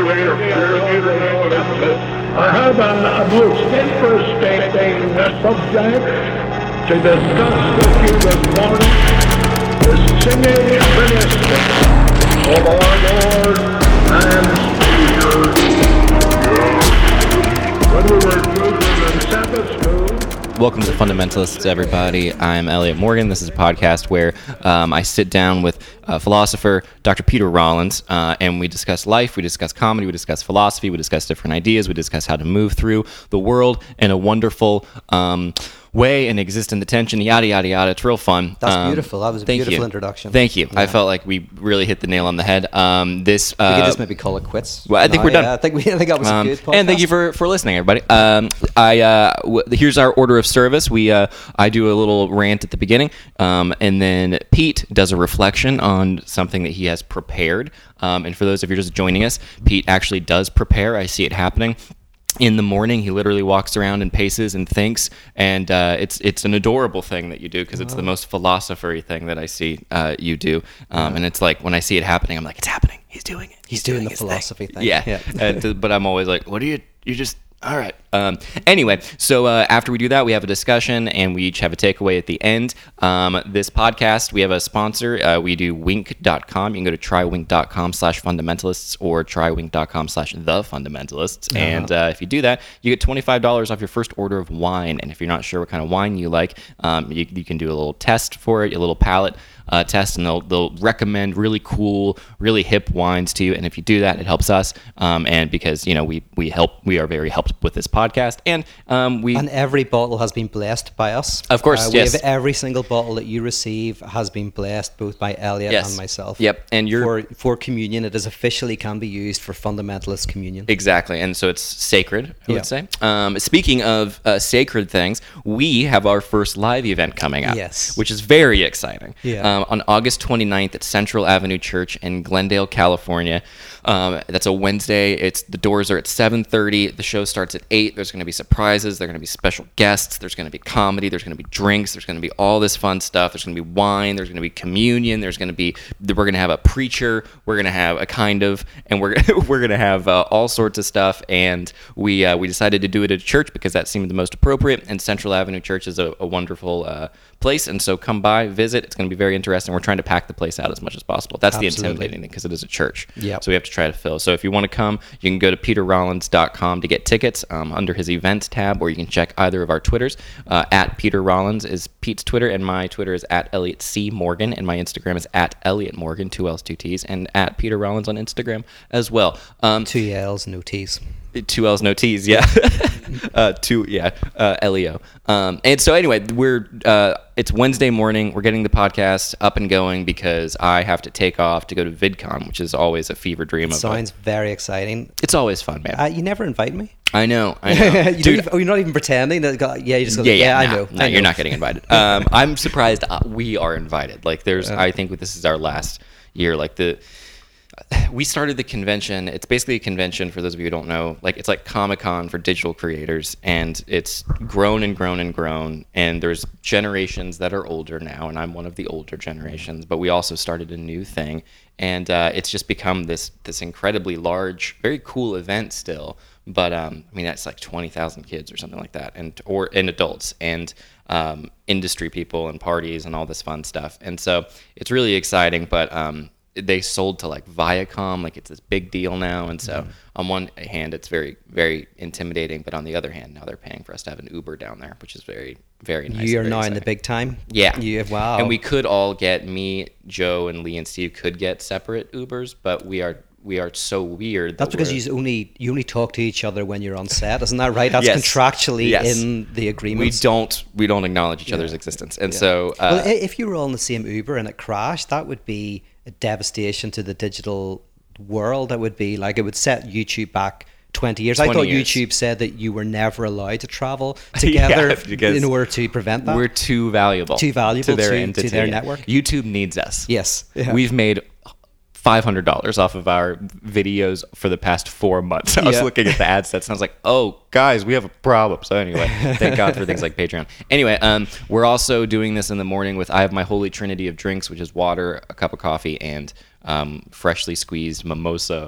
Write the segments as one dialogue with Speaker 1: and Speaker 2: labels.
Speaker 1: way of doing it. I have a most interesting subject to discuss with you this morning. The singing ministry of our Lord and Savior. When we were children in Sabbath school.
Speaker 2: Welcome to Fundamentalists, everybody. I'm Elliot Morgan. This is a podcast where I sit down with philosopher Dr. Peter Rollins, and we discuss life, we discuss comedy, we discuss philosophy, we discuss different ideas, we discuss how to move through the world in a wonderful way and exist in the tension, yada, yada, yada. It's real fun.
Speaker 3: That's beautiful. That was a beautiful introduction.
Speaker 2: Thank you.
Speaker 3: Yeah.
Speaker 2: I felt like we really hit the nail on the head.
Speaker 3: We could just maybe call it quits.
Speaker 2: Well, I think we're done.
Speaker 3: I think that was a good podcast.
Speaker 2: And thank you for listening, everybody. Here's our order of service. I do a little rant at the beginning, and then Pete does a reflection on something that he has prepared. And for those of you just joining us, Pete actually does prepare. I see it happening. In the morning, he literally walks around and paces and thinks, and it's an adorable thing that you do because it's the most philosopher-y thing that I see you do. And it's like when I see it happening, I'm like, it's happening. He's doing it.
Speaker 3: He's doing the philosophy thing.
Speaker 2: Yeah. But I'm always like, what are you just... All right. Anyway, so after we do that, we have a discussion, and we each have a takeaway at the end. This podcast, we have a sponsor. We do wink.com. You can go to trywink.com/fundamentalists or trywink.com/thefundamentalists. And if you do that, you get $25 off your first order of wine. And if you're not sure what kind of wine you like, you can do a little test for it, a little palate test, and they'll recommend really cool, really hip wines to you. And if you do that, it helps us. And because we are very helped with this podcast, and
Speaker 3: every bottle has been blessed by us.
Speaker 2: Of course,
Speaker 3: yes. We have every single bottle that you receive has been blessed both by Elliot and myself.
Speaker 2: Yep, and for
Speaker 3: communion, it is officially can be used for fundamentalist communion.
Speaker 2: Exactly, and so it's sacred. I would say. Speaking of sacred things, we have our first live event coming up.
Speaker 3: Yes,
Speaker 2: which is very exciting.
Speaker 3: Yeah.
Speaker 2: On August 29th at Central Avenue Church in Glendale, California. That's a Wednesday. The doors are at 7:30. The show starts at 8. There's going to be surprises. There are going to be special guests. There's going to be comedy. There's going to be drinks. There's going to be all this fun stuff. There's going to be wine. There's going to be communion. We're going to have a preacher. We're going to have and we're going to have all sorts of stuff. And we decided to do it at a church because that seemed the most appropriate. And Central Avenue Church is a wonderful place. And so come by, visit. It's going to be very interesting. We're trying to pack the place out as much as possible. That's the intimidating thing because it is a church.
Speaker 3: Yep.
Speaker 2: So we have to try to fill. So if you want to come, you can go to peterrollins.com to get tickets under his events tab, or you can check either of our Twitters. At Peter Rollins is Pete's Twitter, and my Twitter is at Elliot C. Morgan, and my Instagram is at Elliot Morgan, 2 L's, 2 T's, and at Peter Rollins on Instagram as well.
Speaker 3: 2 L's, no T's.
Speaker 2: 2 L's, no T's, yeah. Leo. And so anyway, it's Wednesday morning. We're getting the podcast up and going because I have to take off to go to VidCon, which is always a fever dream.
Speaker 3: Sounds very exciting.
Speaker 2: It's always fun, man.
Speaker 3: You never invite me.
Speaker 2: I know.
Speaker 3: Dude, you're not even pretending that. You just go. I know.
Speaker 2: No, you're not getting invited. I'm surprised we are invited. Like, I think this is our last year. Like we started the convention. It's basically a convention, for those of you who don't know. Like, it's like Comic-Con for digital creators, and it's grown and grown and grown. And there's generations that are older now, and I'm one of the older generations. But we also started a new thing, and it's just become this incredibly large, very cool event still. But that's like 20,000 kids or something like that, and adults and industry people and parties and all this fun stuff. And so it's really exciting, but they sold to like Viacom, like it's this big deal now. And so on one hand, it's very, very intimidating, but on the other hand, now they're paying for us to have an Uber down there, which is very, very nice.
Speaker 3: You're now in the big time?
Speaker 2: Yeah.
Speaker 3: Wow.
Speaker 2: And we could all me, Joe, and Lee and Steve could get separate Ubers, but we are so weird.
Speaker 3: That's because you only talk to each other when you're on set, isn't that right? That's
Speaker 2: yes.
Speaker 3: contractually
Speaker 2: yes.
Speaker 3: in the agreement.
Speaker 2: We don't acknowledge each other's existence, and so.
Speaker 3: Well, if you were all in the same Uber and it crashed, that would be a devastation to the digital world. That would be like it would set YouTube back 20 years. I thought YouTube said that you were never allowed to travel together in order to prevent that.
Speaker 2: We're too valuable to their entity.
Speaker 3: To their network.
Speaker 2: YouTube needs us.
Speaker 3: Yes,
Speaker 2: we've made $500 off of our videos for the past 4 months. I was looking at the ad sets and I was like, oh, guys, we have a problem. So anyway, thank God for things like Patreon. Anyway, we're also doing this in the morning with, I have my holy trinity of drinks, which is water, a cup of coffee, and freshly squeezed mimosa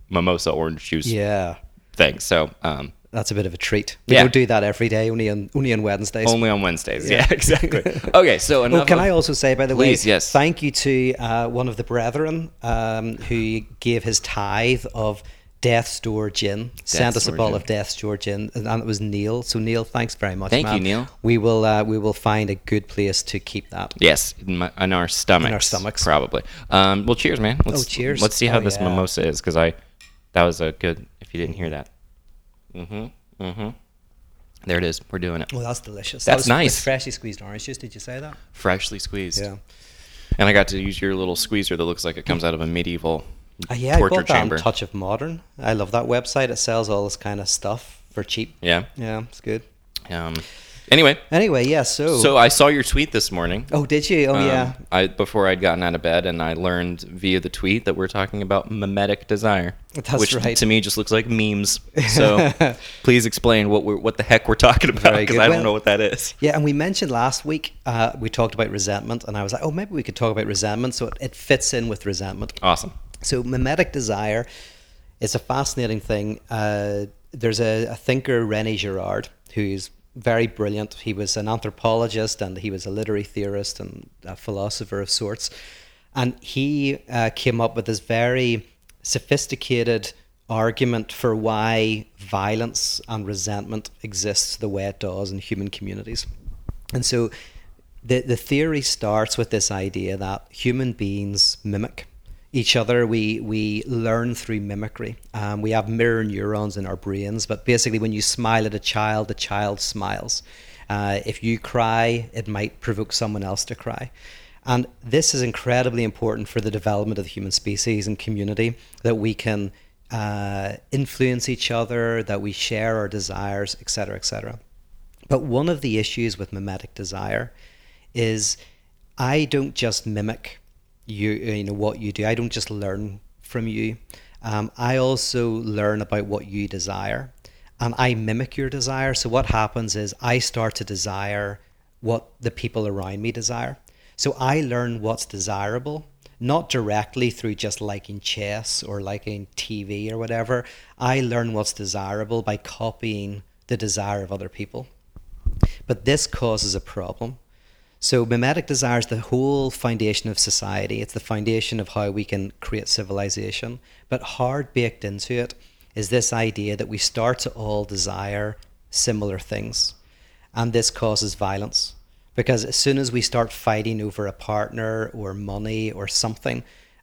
Speaker 2: mimosa orange juice
Speaker 3: Yeah.
Speaker 2: thing. So
Speaker 3: That's a bit of a treat. We
Speaker 2: Yeah.
Speaker 3: don't do that every day, only on Wednesdays.
Speaker 2: only on Wednesdays. Yeah, exactly. Okay, so enough.
Speaker 3: Oh, can I also say, by the
Speaker 2: Please,
Speaker 3: way,
Speaker 2: yes.
Speaker 3: thank you to one of the brethren who gave his tithe of Death's Door Gin. Sent us a
Speaker 2: Door
Speaker 3: bottle
Speaker 2: Gin.
Speaker 3: of Death's Door Gin, and it was Neil. So Neil, thanks very much.
Speaker 2: Thank you,
Speaker 3: man.
Speaker 2: Neil.
Speaker 3: We will find a good place to keep that.
Speaker 2: Yes, in our stomachs.
Speaker 3: In our stomachs.
Speaker 2: Probably. Well, cheers, man.
Speaker 3: Cheers.
Speaker 2: Let's see how
Speaker 3: Oh,
Speaker 2: this
Speaker 3: yeah.
Speaker 2: mimosa is, because that was a good. If you didn't hear that. There it is. We're doing it.
Speaker 3: Well, that's delicious.
Speaker 2: That's
Speaker 3: It's
Speaker 2: nice.
Speaker 3: freshly squeezed orange juice. Did you say that?
Speaker 2: Freshly squeezed.
Speaker 3: Yeah.
Speaker 2: And I got to use your little squeezer that looks like it comes out of a medieval
Speaker 3: Yeah, I
Speaker 2: torture
Speaker 3: bought that
Speaker 2: chamber.
Speaker 3: on Touch of Modern. I love that website. It sells all this kind of stuff for cheap.
Speaker 2: Yeah.
Speaker 3: Yeah, it's good.
Speaker 2: Anyway,
Speaker 3: Anyway, so
Speaker 2: so I saw your tweet this morning.
Speaker 3: oh, did you? Oh, yeah.
Speaker 2: Before I'd gotten out of bed, and I learned via the tweet that we're talking about mimetic desire,
Speaker 3: That's
Speaker 2: which
Speaker 3: right.
Speaker 2: to me just looks like memes. So please explain what the heck we're talking about,
Speaker 3: Very
Speaker 2: because
Speaker 3: good.
Speaker 2: I don't
Speaker 3: Well-
Speaker 2: know what that is.
Speaker 3: Yeah, and we mentioned last week, we talked about resentment, and I was like, oh, maybe we could talk about resentment. So it fits in with resentment.
Speaker 2: Awesome.
Speaker 3: So mimetic desire is a fascinating thing. There's a thinker, René Girard, who's very brilliant. He was an anthropologist, and he was a literary theorist and a philosopher of sorts. And he came up with this very sophisticated argument for why violence and resentment exists the way it does in human communities. And so the theory starts with this idea that human beings mimic each other. We learn through mimicry. We have mirror neurons in our brains, but basically when you smile at a child, the child smiles. If you cry, it might provoke someone else to cry. And this is incredibly important for the development of the human species and community, that we can influence each other, that we share our desires, etc., etc. But one of the issues with mimetic desire is I don't just mimic you know what you do. I don't just learn from you. I also learn about what you desire, and I mimic your desire. So what happens is I start to desire what the people around me desire. So I learn what's desirable, not directly through just liking chess or liking TV or whatever. I learn what's desirable by copying the desire of other people. But this causes a problem. So mimetic desire is the whole foundation of society. It's the foundation of how we can create civilization. But hard baked into it is this idea that we start to all desire similar things. And this causes violence. Because as soon as we start fighting over a partner or money or something,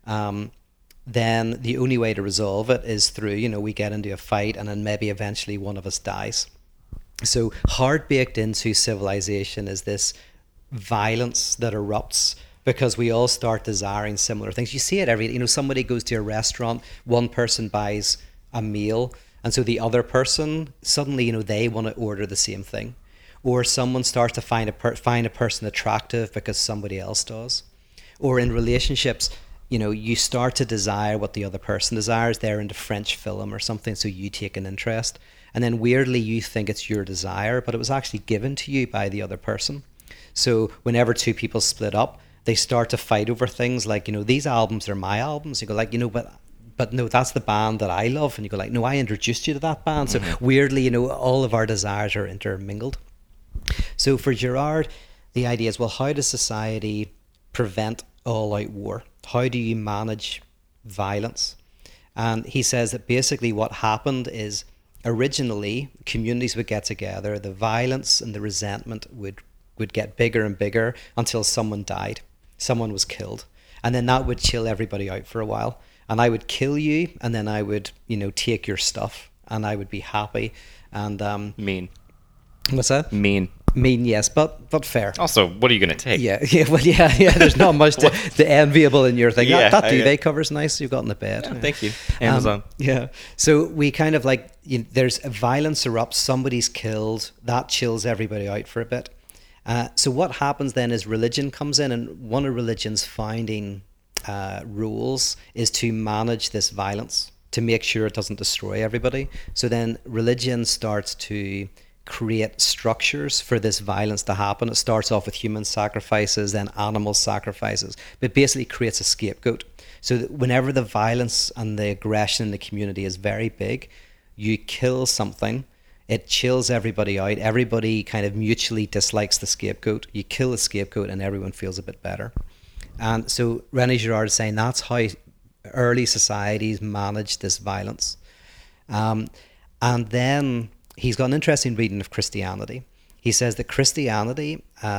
Speaker 3: then the only way to resolve it is through, we get into a fight and then maybe eventually one of us dies. So hard baked into civilization is this violence that erupts because we all start desiring similar things. You see it somebody goes to a restaurant, one person buys a meal, and so the other person suddenly, they want to order the same thing. Or someone starts to find a person attractive because somebody else does. Or in relationships, you start to desire what the other person desires. They're into French film or something, so you take an interest. And then weirdly, you think it's your desire, but it was actually given to you by the other person. So whenever two people split up, they start to fight over things like, these albums are my albums. You go like, but no, that's the band that I love. And you go like, no, I introduced you to that band. So weirdly, all of our desires are intermingled. So for Girard, the idea is, well, how does society prevent all-out war? How do you manage violence? And he says that basically what happened is originally communities would get together, the violence and the resentment would get bigger and bigger until someone died, someone was killed. And then that would chill everybody out for a while. And I would kill you, and then I would, take your stuff, and I would be happy. And
Speaker 2: Mean.
Speaker 3: What's that?
Speaker 2: Mean.
Speaker 3: Mean, yes, but fair.
Speaker 2: Also, what are you going to take?
Speaker 3: Yeah. There's not much the enviable in your thing.
Speaker 2: Yeah,
Speaker 3: that duvet cover's nice. You've got in the bed.
Speaker 2: Yeah, thank you, Amazon.
Speaker 3: Yeah. So we kind of there's a violence erupts. Somebody's killed. That chills everybody out for a bit. So what happens then is religion comes in, and one of religion's founding rules is to manage this violence, to make sure it doesn't destroy everybody. So then religion starts to create structures for this violence to happen. It starts off with human sacrifices, then animal sacrifices, but basically creates a scapegoat. So that whenever the violence and the aggression in the community is very big, you kill something, it chills everybody out. Everybody kind of mutually dislikes the scapegoat. You kill the scapegoat and everyone feels a bit better. And so René Girard is saying that's how early societies managed this violence. And then he's got an interesting reading of Christianity. He says that Christianity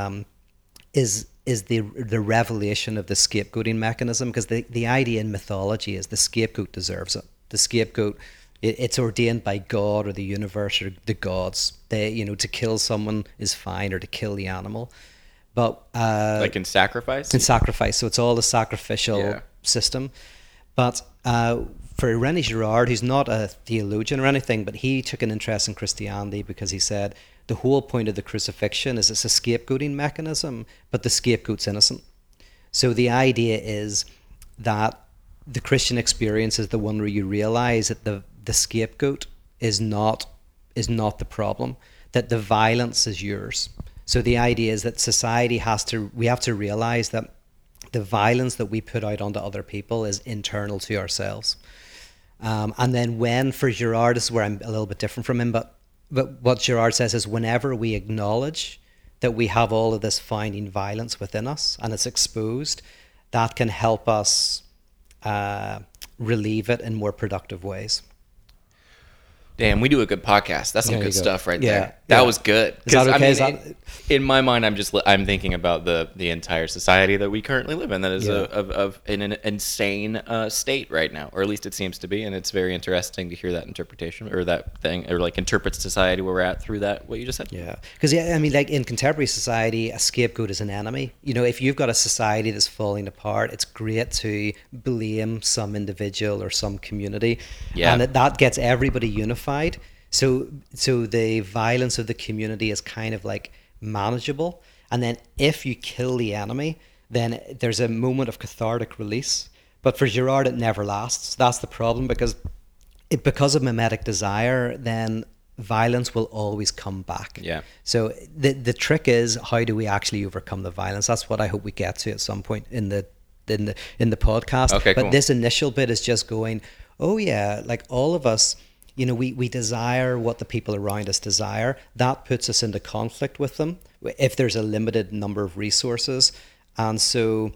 Speaker 3: is the revelation of the scapegoating mechanism, because the idea in mythology is the scapegoat deserves it. The scapegoat, it's ordained by God or the universe or the gods. To kill someone is fine, or to kill the animal. But
Speaker 2: like in sacrifice?
Speaker 3: In sacrifice. So it's all the sacrificial system. But for René Girard, who's not a theologian or anything, but he took an interest in Christianity because he said the whole point of the crucifixion is it's a scapegoating mechanism, but the scapegoat's innocent. So the idea is that the Christian experience is the one where you realize that the scapegoat is not the problem, that the violence is yours. So the idea is that we have to realize that the violence that we put out onto other people is internal to ourselves. And then for Girard, this is where I'm a little bit different from him, but what Girard says is whenever we acknowledge that we have all of this finding violence within us and it's exposed, that can help us relieve it in more productive ways.
Speaker 2: Damn, we do a good podcast. That's some good stuff right there. That was good.
Speaker 3: Is that okay?
Speaker 2: In my mind, I'm thinking about the entire society that we currently live in that is in an insane state right now, or at least it seems to be, and it's very interesting to hear that interpretation or that thing, or like interpret society where we're at through that, what you just said.
Speaker 3: Yeah, because like in contemporary society, a scapegoat is an enemy. If you've got a society that's falling apart, it's great to blame some individual or some community, and that gets everybody unified. So the violence of the community is kind of like manageable. And then if you kill the enemy, then there's a moment of cathartic release. But for Girard, it never lasts. That's the problem, because of mimetic desire, then violence will always come back.
Speaker 2: Yeah.
Speaker 3: So the trick is, how do we actually overcome the violence? That's what I hope we get to at some point in the podcast.
Speaker 2: Okay,
Speaker 3: but this initial bit is just going, oh yeah, like all of us, we desire what the people around us desire. That puts us into conflict with them if there's a limited number of resources. And so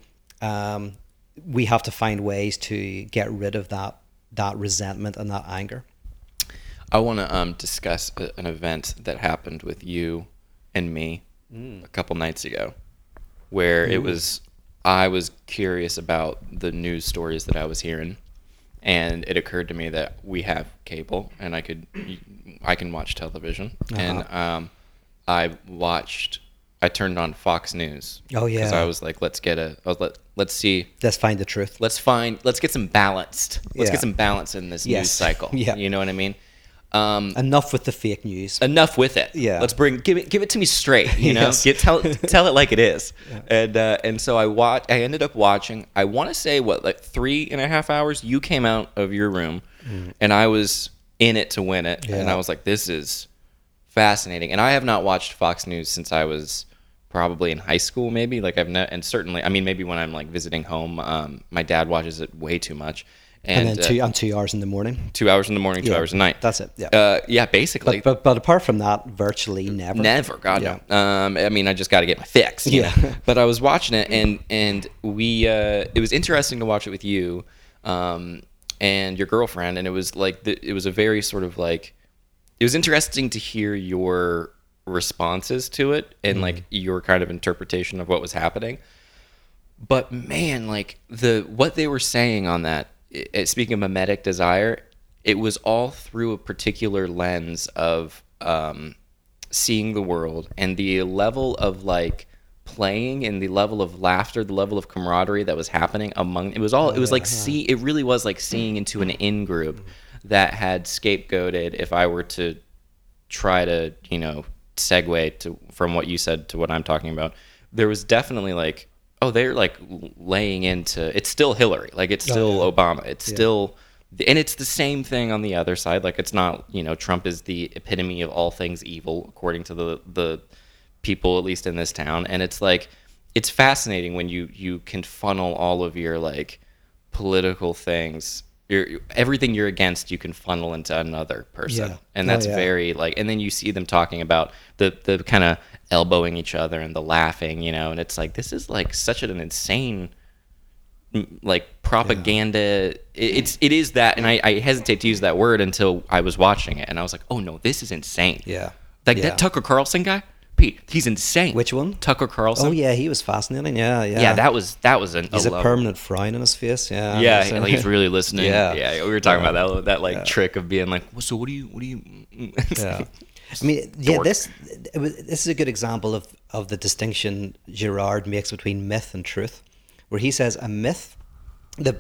Speaker 3: we have to find ways to get rid of that resentment and that anger.
Speaker 2: I want to discuss an event that happened with you and me a couple nights ago, where I was curious about the news stories that I was hearing. And it occurred to me that we have cable, and I can watch television. And I turned on Fox News.
Speaker 3: Oh yeah.
Speaker 2: Because I was like, let's see.
Speaker 3: Let's find the truth.
Speaker 2: Let's get some balance. Get some balance in this news cycle. Yeah. You know what I mean?
Speaker 3: Enough with the fake news.
Speaker 2: Enough with it.
Speaker 3: Yeah.
Speaker 2: Let's give it to me straight. You know,
Speaker 3: Yes.
Speaker 2: tell it like it is. Yeah. And so I ended up watching. I want to say 3.5 hours. You came out of your room, and I was in it to win it. Yeah. And I was like, this is fascinating. And I have not watched Fox News since I was probably in high school, maybe. Like and certainly, maybe when I'm like visiting home, my dad watches it way too much.
Speaker 3: And then 2 hours in the morning.
Speaker 2: 2 hours in the morning, 2 hours at night.
Speaker 3: That's it. Yeah.
Speaker 2: Basically.
Speaker 3: But apart from that, virtually never.
Speaker 2: Never. God no. I just got to get my fix. You know? But I was watching it, and we. It was interesting to watch it with you, and your girlfriend, and it was like it was a very sort of like. It was interesting to hear your responses to it and like your kind of interpretation of what was happening. But man, like what they were saying on that. Speaking of mimetic desire, it was all through a particular lens of seeing the world and the level of like playing and the level of laughter, the level of camaraderie that was happening among. It was like it really was like seeing into an in-group that had scapegoated. If I were to try to segue from what you said to what I'm talking about, there was definitely like. Oh, they're like laying into. It's still Hillary, like it's still Obama. It's still and it's the same thing on the other side. Like, it's not, you know, Trump is the epitome of all things evil, according to the people, at least in this town. And it's like, it's fascinating when you can funnel all of your like political things, everything you're against, you can funnel into another person. And that's very like, and then you see them talking about the kind of elbowing each other and the laughing, you know, and it's like, this is like such an insane like propaganda. It is that, and I hesitate to use that word until I was watching it, and I was like, oh no, this is insane. That Tucker Carlson guy, Pete, he's insane.
Speaker 3: Which one?
Speaker 2: Tucker Carlson.
Speaker 3: Oh yeah, he was fascinating. Yeah,
Speaker 2: that was
Speaker 3: he's a permanent frown on his face.
Speaker 2: Like he's really listening. We were talking about that like trick of being like, well, so what do you
Speaker 3: I mean, this is a good example of the distinction Girard makes between myth and truth, where he says a myth, the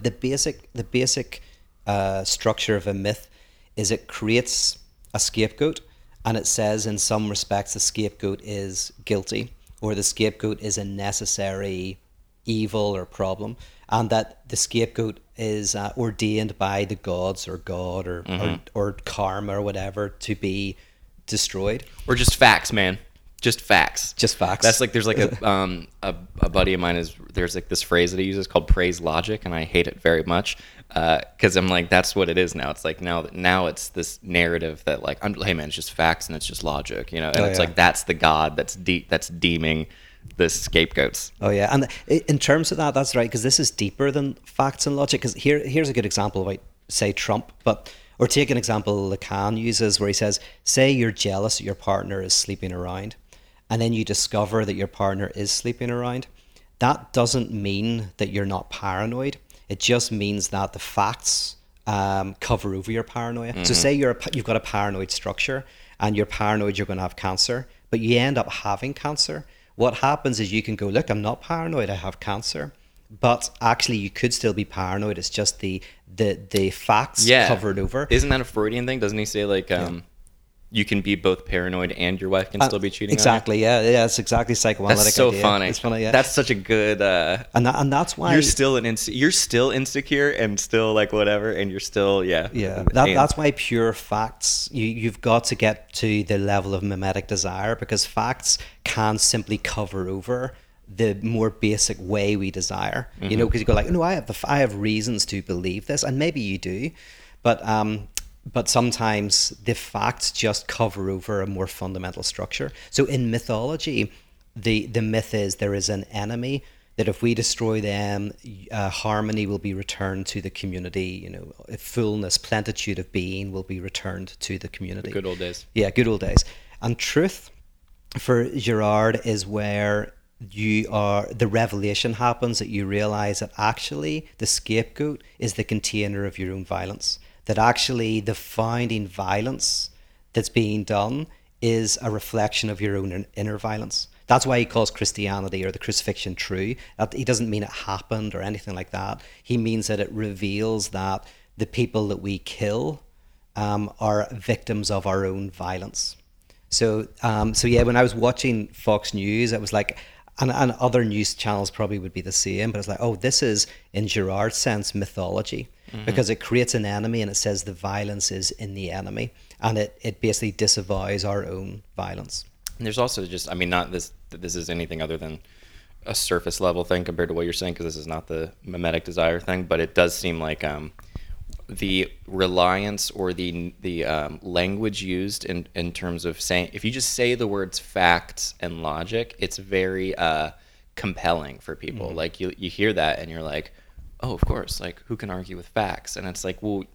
Speaker 3: basic structure of a myth is it creates a scapegoat, and it says in some respects the scapegoat is guilty, or the scapegoat is a necessary evil or problem, and that the scapegoat is ordained by the gods or God or karma or whatever to be destroyed.
Speaker 2: Or just facts, man. Just facts. That's like, there's like a buddy of mine there's like this phrase that he uses called praise logic, and I hate it very much because I'm like, that's what it is now. It's like now it's this narrative that like, hey man, it's just facts and it's just logic, you know. And it's like, that's the God that's deeming the scapegoats.
Speaker 3: Oh yeah, and in terms of that, that's right, because this is deeper than facts and logic. Because here's a good example of like, say Trump, or take an example Lacan uses where he says, say you're jealous that your partner is sleeping around, and then you discover that your partner is sleeping around. That doesn't mean that you're not paranoid. It just means that the facts cover over your paranoia. Mm-hmm. So say you've got a paranoid structure, and you're paranoid you're going to have cancer, but you end up having cancer. What happens is you can go, look, I'm not paranoid, I have cancer. But actually, you could still be paranoid. It's just the facts covered over.
Speaker 2: Isn't that a Freudian thing? Doesn't he say like you can be both paranoid and your wife can still be cheating?
Speaker 3: Exactly.
Speaker 2: On you?
Speaker 3: Yeah. It's exactly psychoanalytic.
Speaker 2: That's so
Speaker 3: idea.
Speaker 2: funny.
Speaker 3: It's funny. Yeah.
Speaker 2: That's such a good.
Speaker 3: And that's why
Speaker 2: you're still insecure and still like whatever, and you're still
Speaker 3: That's why pure facts. You've got to get to the level of mimetic desire, because facts can simply cover over the more basic way we desire, you know, because you go like, no, I have reasons to believe this, and maybe you do, but sometimes the facts just cover over a more fundamental structure. So in mythology, the myth is there is an enemy that if we destroy them, harmony will be returned to the community. You know, fullness, plenitude of being will be returned to the community.
Speaker 2: The good old days.
Speaker 3: Yeah, good old days. And truth for Girard is where the revelation happens, that you realize that actually the scapegoat is the container of your own violence, that actually the founding violence that's being done is a reflection of your own inner violence. That's why he calls Christianity or the crucifixion true. He doesn't mean it happened or anything like that. He means that it reveals that the people that we kill are victims of our own violence. So when I was watching Fox News, it was like, and other news channels probably would be the same, but it's like, oh, this is, in Girard's sense, mythology, because it creates an enemy and it says the violence is in the enemy, and it basically disavows our own violence.
Speaker 2: And there's also just, I mean, not this is anything other than a surface level thing compared to what you're saying, because this is not the mimetic desire thing, but it does seem like the reliance or the language used in terms of saying, if you just say the words facts and logic, it's very compelling for people. Like you hear that and you're like, oh, of course, like who can argue with facts? And it's like, well,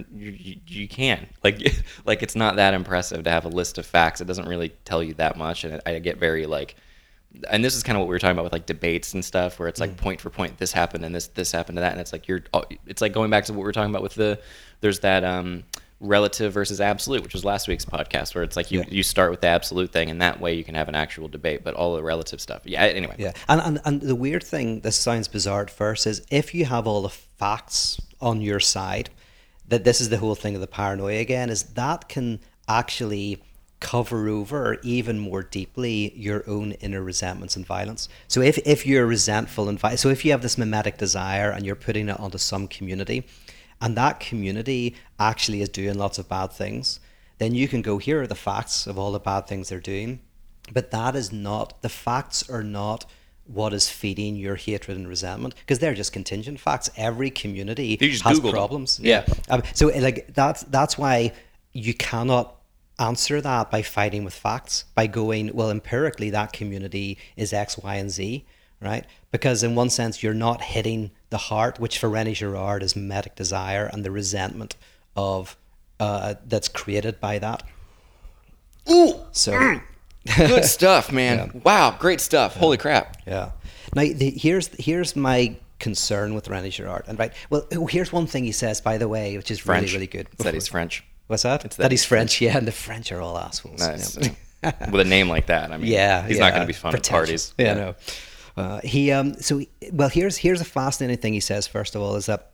Speaker 2: you can, like it's not that impressive to have a list of facts. It doesn't really tell you that much. And I get very like, and this is kind of what we were talking about with like debates and stuff, where it's like point for point, this happened and this happened to that, and it's like it's like going back to what we were talking about with there's that relative versus absolute, which was last week's podcast, where it's like you start with the absolute thing, and that way you can have an actual debate, but all the relative stuff. Yeah. Anyway.
Speaker 3: Yeah. And the weird thing, this sounds bizarre at first, is if you have all the facts on your side, that this is the whole thing of the paranoia again, is that can actually cover over even more deeply your own inner resentments and violence. So if you're resentful and so if you have this mimetic desire and you're putting it onto some community, and that community actually is doing lots of bad things, then you can go, here are the facts of all the bad things they're doing. But that is not, the facts are not what is feeding your hatred and resentment, because they're just contingent facts. Every community has
Speaker 2: Googled
Speaker 3: problems.
Speaker 2: them. Yeah.
Speaker 3: So like that's why you cannot answer that by fighting with facts, by going, well, empirically that community is X, Y, and Z, right? Because in one sense you're not hitting the heart, which for René Girard is mimetic desire and the resentment of that's created by that.
Speaker 2: Ooh,
Speaker 3: so
Speaker 2: good stuff, man. Yeah. Wow, great stuff. Holy crap.
Speaker 3: Yeah. Now here's my concern with René Girard, and right. Well, here's one thing he says, by the way, which is
Speaker 2: French.
Speaker 3: really, really good.
Speaker 2: It's that he's French.
Speaker 3: What's that?
Speaker 2: It's
Speaker 3: that he's French. Yeah, and the French are all assholes.
Speaker 2: Nice. With a name like that, I mean, he's not going to be fun at parties.
Speaker 3: Yeah, no. Here's a fascinating thing he says. First of all, is that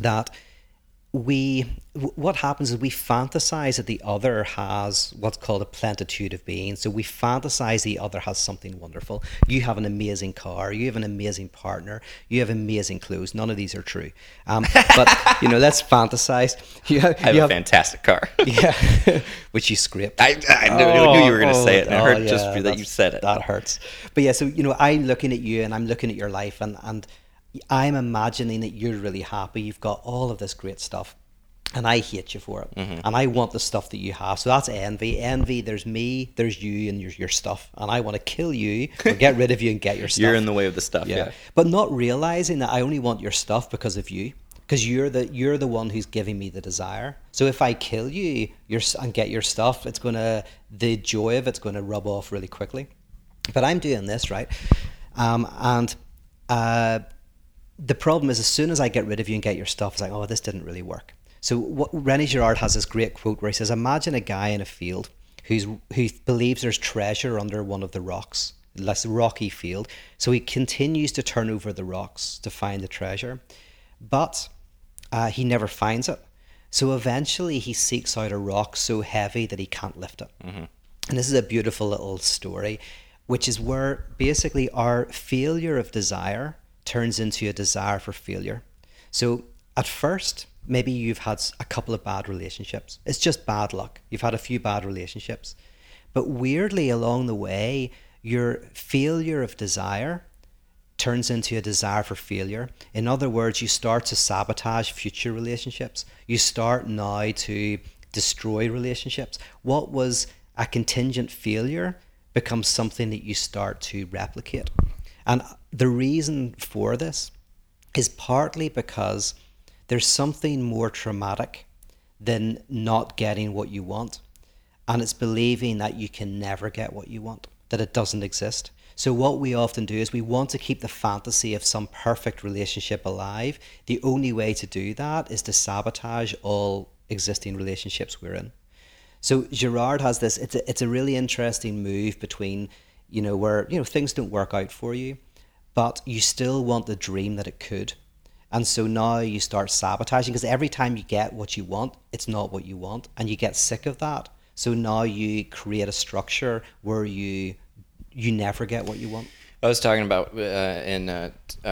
Speaker 3: what happens is we fantasize that the other has what's called a plentitude of being. So we fantasize the other has something wonderful. You have an amazing car, you have an amazing partner, you have amazing clothes. None of these are true. But let's fantasize.
Speaker 2: I have a fantastic car.
Speaker 3: Yeah, which you scraped.
Speaker 2: I knew you were going to say it, and it hurt just that you said it.
Speaker 3: That hurts. But yeah, so I'm looking at you and I'm looking at your life, and I'm imagining that you're really happy. You've got all of this great stuff, and I hate you for it. Mm-hmm. And I want the stuff that you have. So that's envy. Envy, there's me, there's you, and your stuff. And I want to kill you or get rid of you and get your stuff.
Speaker 2: You're in the way of the stuff, yeah.
Speaker 3: But not realizing that I only want your stuff because of you. Because you're the one who's giving me the desire. So if I kill you and get your stuff, the joy of it's going to rub off really quickly. But I'm doing this, right? The problem is, as soon as I get rid of you and get your stuff, it's like, oh, this didn't really work. So René Girard has this great quote where he says, imagine a guy in a field who believes there's treasure under one of the rocks, less rocky field. So he continues to turn over the rocks to find the treasure, but he never finds it. So eventually he seeks out a rock so heavy that he can't lift it. Mm-hmm. And this is a beautiful little story, which is where basically our failure of desire turns into a desire for failure. So at first, maybe you've had a couple of bad relationships. It's just bad luck. You've had a few bad relationships. But weirdly, along the way, your failure of desire turns into a desire for failure. In other words, you start to sabotage future relationships. You start now to destroy relationships. What was a contingent failure becomes something that you start to replicate. And the reason for this is partly because there's something more traumatic than not getting what you want. And it's believing that you can never get what you want, that it doesn't exist. So what we often do is we want to keep the fantasy of some perfect relationship alive. The only way to do that is to sabotage all existing relationships we're in. So Girard has this, it's a really interesting move between, where, things don't work out for you, but you still want the dream that it could. And so now you start sabotaging, because every time you get what you want, it's not what you want, and you get sick of that. So now you create a structure where you never get what you want.
Speaker 2: I was talking about in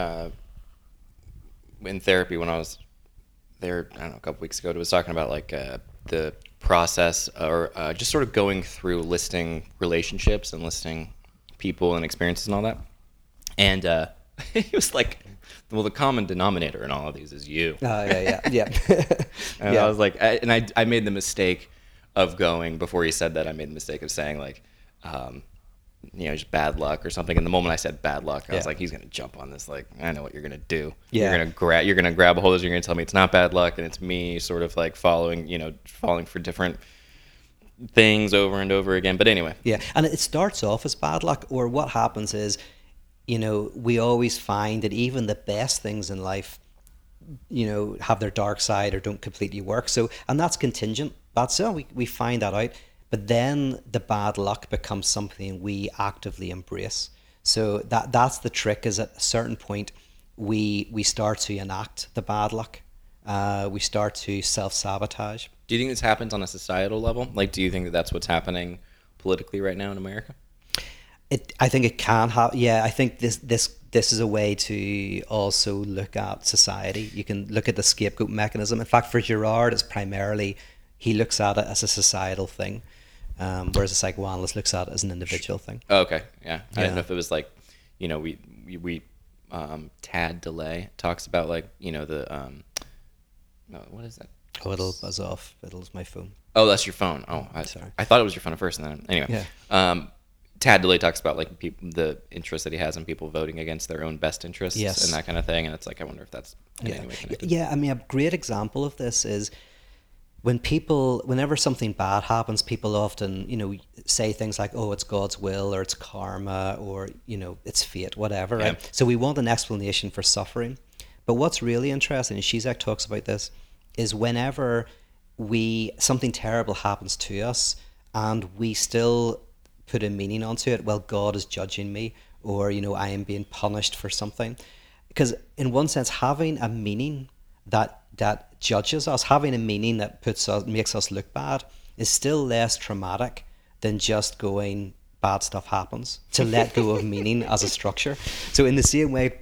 Speaker 2: therapy when I was there, I don't know, a couple weeks ago. I was talking about like the process or just sort of going through listing relationships and listing people and experiences and all that. And he was like, well, the common denominator in all of these is you.
Speaker 3: Yeah.
Speaker 2: And yeah. I was like, I made the mistake of going, before he said that, I made the mistake of saying like, just bad luck or something. And the moment I said bad luck, I was like, he's going to jump on this. Like, I know what you're going to do. Yeah. You're going to grab a hold of this. You're going to tell me it's not bad luck. And it's me sort of like falling for different things over and over again. But anyway.
Speaker 3: Yeah. And it starts off as bad luck, or what happens is, we always find that even the best things in life, have their dark side or don't completely work. So, and that's contingent. That's we find that out. But then the bad luck becomes something we actively embrace. So that's the trick, is at a certain point, we start to enact the bad luck. We start to self-sabotage.
Speaker 2: Do you think this happens on a societal level? Like, do you think that that's what's happening politically right now in America?
Speaker 3: I think it can have. Yeah, I think this this is a way to also look at society. You can look at the scapegoat mechanism. In fact, for Girard, it's primarily, he looks at it as a societal thing, whereas a psychoanalyst looks at it as an individual thing.
Speaker 2: Oh, okay, yeah. I didn't know if it was like, you know, we Tad DeLay talks about like, you know, the what is that?
Speaker 3: Oh, it'll buzz off. It'll my phone.
Speaker 2: Oh, that's your phone. Oh,
Speaker 3: Sorry.
Speaker 2: I thought it was your phone at first, and then anyway.
Speaker 3: Yeah.
Speaker 2: Tad DeLay talks about like the interest that he has in people voting against their own best interests and that kind of thing, and it's like I wonder if that's in any way connected.
Speaker 3: Yeah, I mean, a great example of this is whenever something bad happens, people often, you know, say things like, "Oh, it's God's will," or "It's karma," or, you know, "It's fate," whatever.
Speaker 2: Yeah.
Speaker 3: Right? So we want an explanation for suffering. But what's really interesting, and Zizek talks about this, is whenever something terrible happens to us and we still put a meaning onto it, well, God is judging me, or, you know, I am being punished for something. Because in one sense, having a meaning that judges us, having a meaning that makes us look bad, is still less traumatic than just going, bad stuff happens. To let go of meaning as a structure. So in the same way,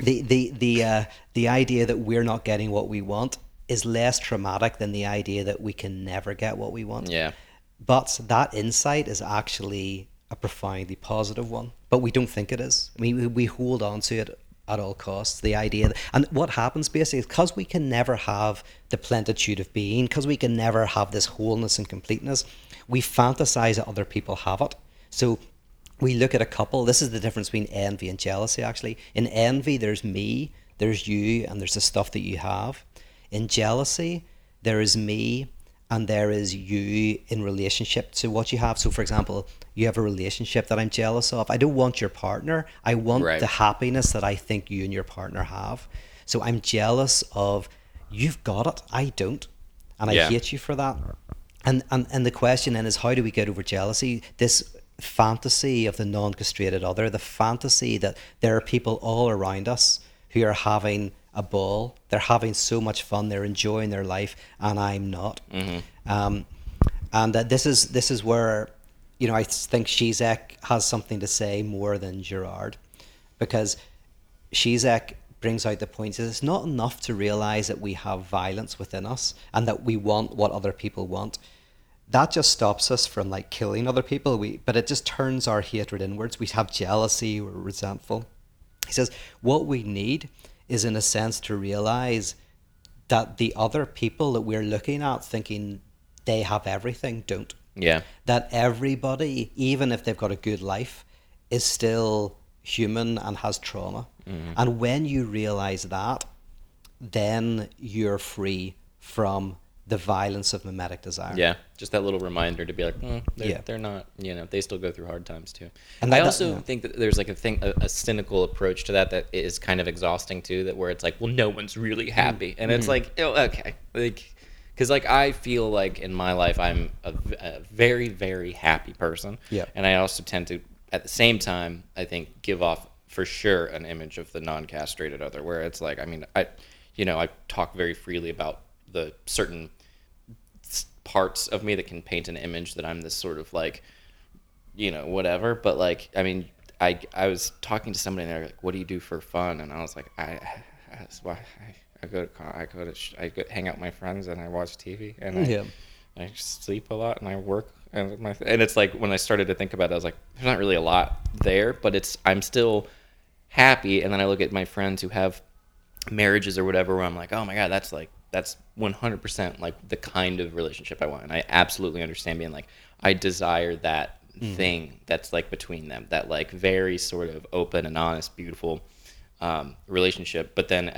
Speaker 3: the idea that we're not getting what we want is less traumatic than the idea that we can never get what we want.
Speaker 2: Yeah.
Speaker 3: But that insight is actually a profoundly positive one. But we don't think it is. I mean, we hold on to it at all costs. The idea and what happens basically is because we can never have the plenitude of being, because we can never have this wholeness and completeness, we fantasize that other people have it. So we look at a couple. This is the difference between envy and jealousy, actually. In envy, there's me, there's you, and there's the stuff that you have. In jealousy, there is me and there is you in relationship to what you have. So, for example, you have a relationship that I'm jealous of. I don't want your partner. I want the happiness that I think you and your partner have. So I'm jealous of, you've got it, I don't. And I hate you for that. And the question then is, how do we get over jealousy? This fantasy of the non-castrated other, the fantasy that there are people all around us who are having a ball, they're having so much fun, they're enjoying their life, and I'm not. Mm-hmm. And this is where, you know, I think Zizek has something to say more than Girard, because Zizek brings out the point that it's not enough to realize that we have violence within us and that we want what other people want. That just stops us from like killing other people. But it just turns our hatred inwards. We have jealousy, we're resentful. He says what we need is, in a sense, to realize that the other people that we're looking at thinking they have everything don't.
Speaker 2: Yeah.
Speaker 3: That everybody, even if they've got a good life, is still human and has trauma. Mm-hmm. And when you realize that, then you're free from the violence of mimetic desire.
Speaker 2: Yeah, just that little reminder to be like, they're not, you know, they still go through hard times too. And I also think that there's like a cynical approach to that is kind of exhausting too, that where it's like, well, no one's really happy. And it's like, oh, okay. Like, because like I feel like in my life, I'm a very, very happy person.
Speaker 3: Yeah.
Speaker 2: And I also tend to, at the same time, I think, give off for sure an image of the non-castrated other, where it's like, I mean, I talk very freely about the certain parts of me that can paint an image that I'm this sort of like, you know, whatever. But like, I mean, I was talking to somebody and they're like, "What do you do for fun?" And I was like, I go hang out with my friends and I watch TV and I sleep a lot and I work and it's like when I started to think about it, I was like, there's not really a lot there, but I'm still happy. And then I look at my friends who have marriages or whatever, where I'm like, oh my God, that's 100% like the kind of relationship I want. And I absolutely understand being like, I desire that thing that's like between them, that like very sort of open and honest, beautiful relationship. But then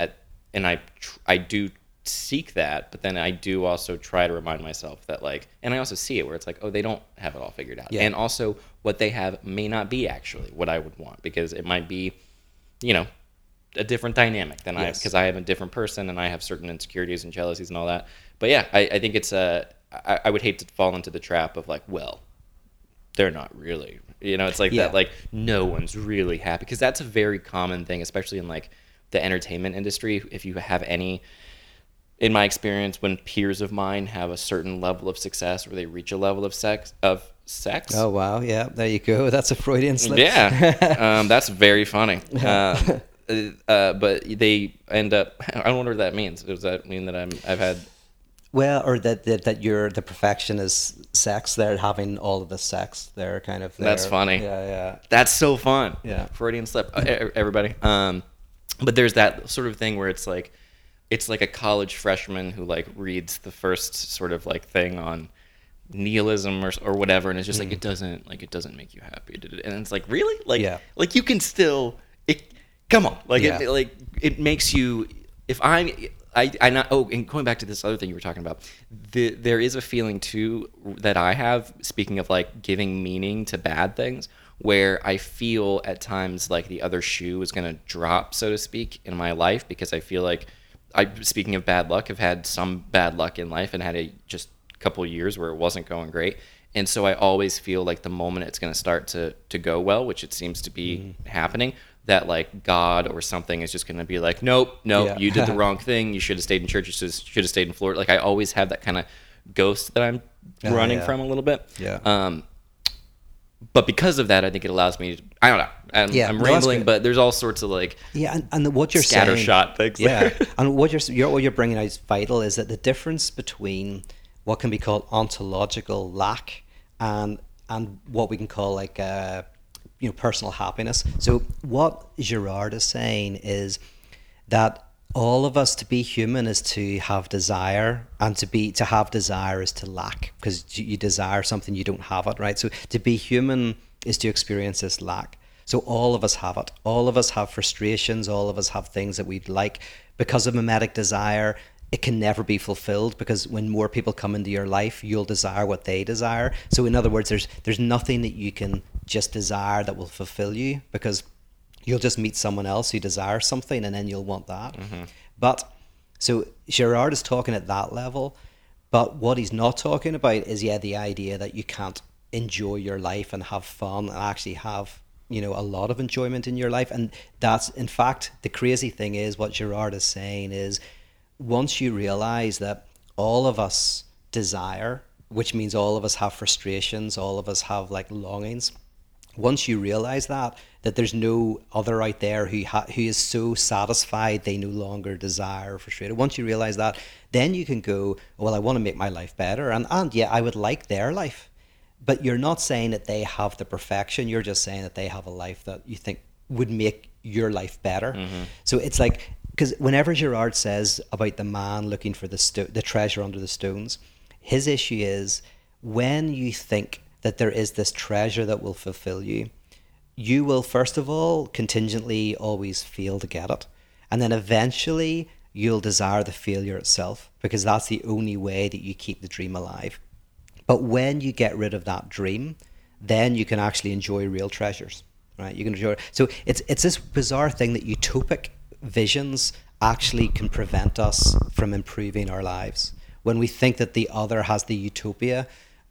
Speaker 2: I do seek that, but then I do also try to remind myself that like, and I also see it where it's like, oh, they don't have it all figured out. Yeah. And also what they have may not be actually what I would want, because it might be, you know, a different dynamic than because I am a different person and I have certain insecurities and jealousies and all that. But yeah, I think it's I would hate to fall into the trap of like, well, they're not really, you know, it's like that, like no one's really happy, because that's a very common thing, especially in like the entertainment industry. If you have any, in my experience, when peers of mine have a certain level of success or they reach a level of sex.
Speaker 3: Oh wow, yeah, there you go. That's a Freudian slip.
Speaker 2: Yeah, that's very funny. But they end up. I don't know what that means. Does that mean that I've had?
Speaker 3: Well, or that you're the perfection is sex. They're having all of the sex. They're kind of there.
Speaker 2: That's funny.
Speaker 3: Yeah.
Speaker 2: That's so fun.
Speaker 3: Yeah.
Speaker 2: Freudian slip. Everybody. But there's that sort of thing where it's like a college freshman who like reads the first sort of like thing on nihilism or whatever, and it's just like it doesn't make you happy, and it's like, really, like you can still come on, like it makes you. If I not and going back to this other thing you were talking about, there is a feeling too that I have, speaking of like giving meaning to bad things, where I feel at times like the other shoe is going to drop, so to speak, in my life, because I feel like speaking of bad luck, I've had some bad luck in life and had a just couple of years where it wasn't going great. And so I always feel like the moment it's going to start to go well, which it seems to be happening, that like God or something is just going to be like, nope, you did the wrong thing. You should have stayed in church. You should have stayed in Florida. Like I always have that kind of ghost that I'm running from a little bit.
Speaker 3: Yeah.
Speaker 2: But because of that, I think it allows me to, I don't know. I'm rambling, but there's all sorts of like
Speaker 3: and what you're
Speaker 2: scattershot things.
Speaker 3: Yeah, and what you're bringing out is vital, is that the difference between what can be called ontological lack and what we can call like personal happiness. So what Girard is saying is that all of us, to be human is to have desire, and to have desire is to lack, because you desire something, you don't have it, right? So to be human is to experience this lack. So all of us have it. All of us have frustrations. All of us have things that we'd like. Because of mimetic desire, it can never be fulfilled, because when more people come into your life, you'll desire what they desire. So in other words, there's nothing that you can just desire that will fulfill you, because you'll just meet someone else who desires something and then you'll want that. But so Girard is talking at that level, but what he's not talking about is the idea that you can't enjoy your life and have fun and actually have a lot of enjoyment in your life. And that's, in fact, the crazy thing is, what Girard is saying is, once you realize that all of us desire, which means all of us have frustrations, all of us have like longings, once you realize that there's no other out there who is so satisfied they no longer desire or frustrated, once you realize that, then you can go, well, I want to make my life better, and I would like their life. But you're not saying that they have the perfection, you're just saying that they have a life that you think would make your life better. So it's like, because whenever Girard says about the man looking for the treasure under the stones, his issue is, when you think that there is this treasure that will fulfill you, you will first of all contingently always fail to get it, and then eventually you'll desire the failure itself, because that's the only way that you keep the dream alive. But when you get rid of that dream, then you can actually enjoy real treasures, right? You can enjoy. So it's this bizarre thing that utopic visions actually can prevent us from improving our lives. When we think that the other has the utopia,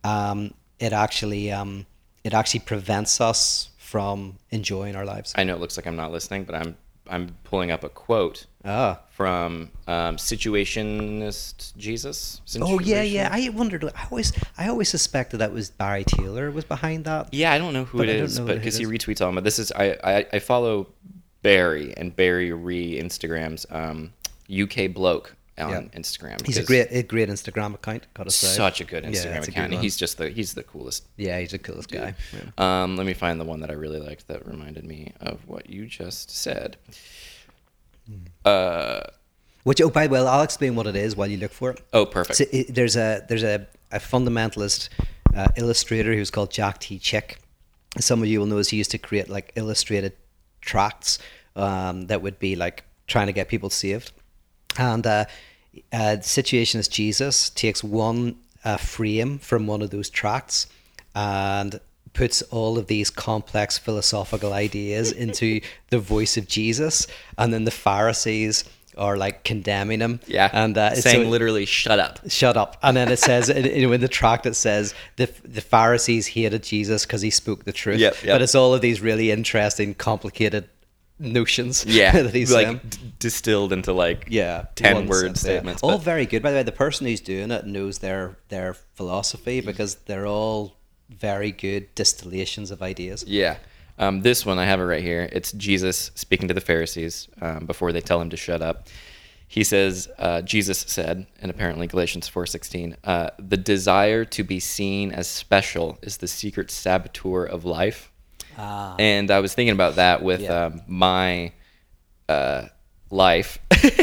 Speaker 3: it actually prevents us from enjoying our lives.
Speaker 2: I know it looks like I'm not listening, but I'm pulling up a quote from Situationist Jesus.
Speaker 3: Oh yeah. I wondered. I always suspected that was Barry Taylor was behind that.
Speaker 2: Yeah, I don't know who it is, but because he retweets all of them. But this is I follow Barry, and Barry Instagram's UK Bloke on Instagram.
Speaker 3: He's a great Instagram account. Gotta say,
Speaker 2: such a good Instagram account. He's the coolest.
Speaker 3: Yeah, he's the coolest guy.
Speaker 2: Yeah. Let me find the one that I really liked that reminded me of what you just said.
Speaker 3: Which, by the way, I'll explain what it is while you look for it.
Speaker 2: Oh, perfect.
Speaker 3: So there's a fundamentalist illustrator who's called Jack T. Chick. Some of you will know he used to create like illustrated tracts that would be like trying to get people saved. And Situationist Jesus takes one frame from one of those tracts and puts all of these complex philosophical ideas into the voice of Jesus, and then the Pharisees are like condemning him.
Speaker 2: Yeah,
Speaker 3: and
Speaker 2: saying literally, "Shut up,
Speaker 3: shut up." And then it says, in the tract, it says the Pharisees hated Jesus because he spoke the truth.
Speaker 2: Yep.
Speaker 3: But it's all of these really interesting, complicated notions.
Speaker 2: That he's like distilled into like 10-word statements.
Speaker 3: All very good. By the way, the person who's doing it knows their philosophy, because they're all very good distillations of ideas.
Speaker 2: Yeah. This one, I have it right here. It's Jesus speaking to the Pharisees before they tell him to shut up. He says, Jesus said, and apparently Galatians 4:16, the desire to be seen as special is the secret saboteur of life. And I was thinking about that with my life.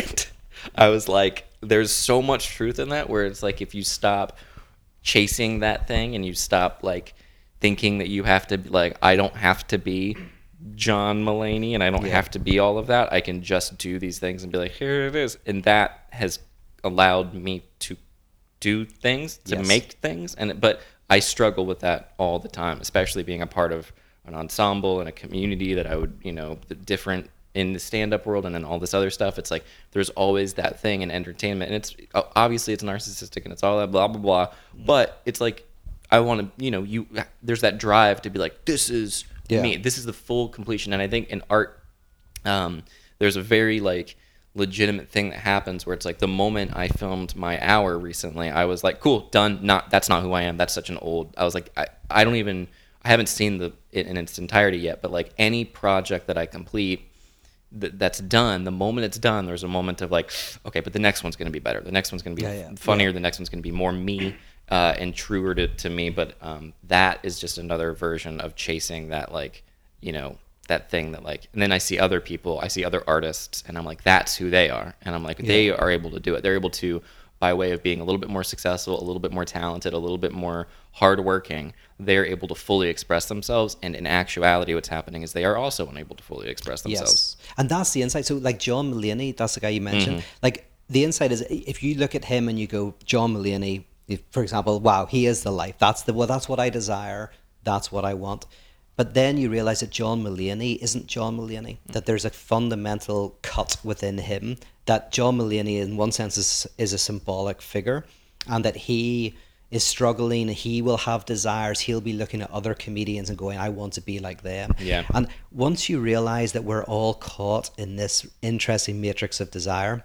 Speaker 2: I was like, there's so much truth in that, where it's like, if you stop chasing that thing and you stop like thinking that you have to, like, I don't have to be John Mulaney and I don't have to be all of that. I can just do these things and be like, here it is. And that has allowed me to do things, to make things. But I struggle with that all the time, especially being a part of an ensemble and a community that I would, different in the stand-up world and then all this other stuff. It's like there's always that thing in entertainment, and it's obviously it's narcissistic and it's all that blah blah blah, but it's like I want to, there's that drive to be like, this is me, this is the full completion. And I think in art, there's a very like legitimate thing that happens where it's like the moment I filmed my hour recently, I was like, cool, done. That's not who I am. That's such an old. I was like, I haven't seen it in its entirety yet, but like any project that I complete that's done, the moment it's done, there's a moment of like, okay, but the next one's going to be better. The next one's going to be funnier. The next one's going to be more me and truer to me. But that is just another version of chasing that, like, that thing that like, and then I see other people, I see other artists, and I'm like, that's who they are. And I'm like, they are able to do it. They're able to, by way of being a little bit more successful, a little bit more talented, a little bit more hardworking, they're able to fully express themselves. And in actuality, what's happening is they are also unable to fully express themselves.
Speaker 3: Yes. And that's the insight. So like John Mulaney, that's the guy you mentioned. Like the insight is, if you look at him and you go, John Mulaney, for example, wow, he is the life. That's what I desire. That's what I want. But then you realize that John Mulaney isn't John Mulaney, that there's a fundamental cut within him, that John Mulaney in one sense is a symbolic figure, and that he is struggling, he will have desires, he'll be looking at other comedians and going, I want to be like them.
Speaker 2: Yeah.
Speaker 3: And once you realize that we're all caught in this interesting matrix of desire,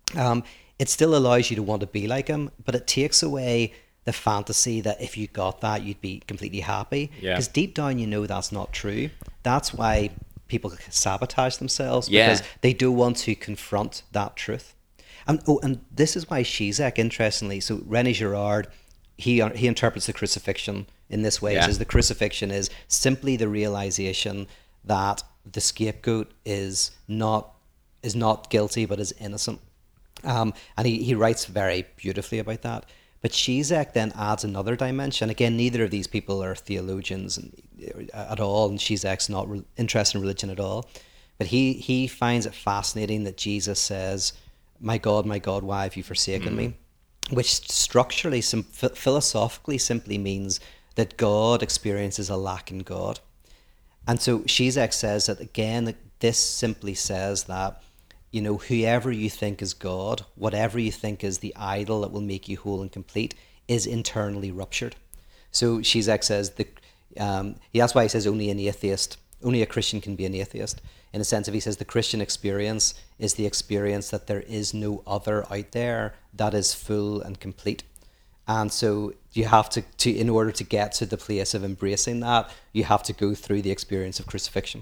Speaker 3: it still allows you to want to be like him, but it takes away the fantasy that if you got that, you'd be completely happy. Because deep down, that's not true. That's why people sabotage themselves, because they don't want to confront that truth. And this is why Zizek, interestingly, so René Girard, he interprets the crucifixion in this way. He says the crucifixion is simply the realization that the scapegoat is not guilty, but is innocent. And he writes very beautifully about that. But Zizek then adds another dimension. Again, neither of these people are theologians at all, and Zizek's not interested in religion at all. But he finds it fascinating that Jesus says, my God, why have you forsaken me? Which structurally, philosophically simply means that God experiences a lack in God. And so Zizek says that, again, that this simply says that, whoever you think is God, whatever you think is the idol that will make you whole and complete, is internally ruptured. So Zizek says, that's why he says only a Christian can be an atheist. In a sense, if he says the Christian experience is the experience that there is no other out there that is full and complete. And so you have to in order to get to the place of embracing that, you have to go through the experience of crucifixion.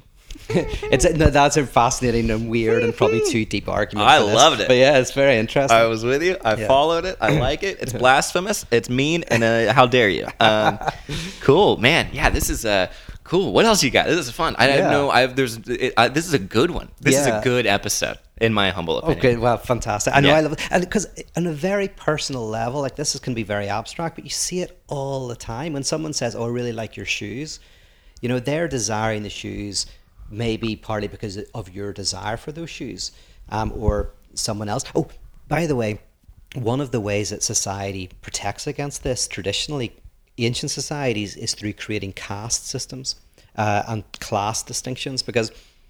Speaker 3: That's a fascinating and weird and probably too deep argument.
Speaker 2: I loved it.
Speaker 3: But yeah, it's very interesting.
Speaker 2: I was with you. I followed it. I like it. It's blasphemous. It's mean. And how dare you? Cool, man. Yeah, this is cool. What else you got? This is fun. I don't know. This is a good one. This is a good episode, in my humble opinion.
Speaker 3: Okay, well, fantastic. I know, I love it. And because on a very personal level, like this can be very abstract, but you see it all the time. When someone says, oh, I really like your shoes, they're desiring the shoes maybe partly because of your desire for those shoes, or someone else. Oh, by the way, one of the ways that society protects against this, traditionally, ancient societies, is through creating caste systems and class distinctions, because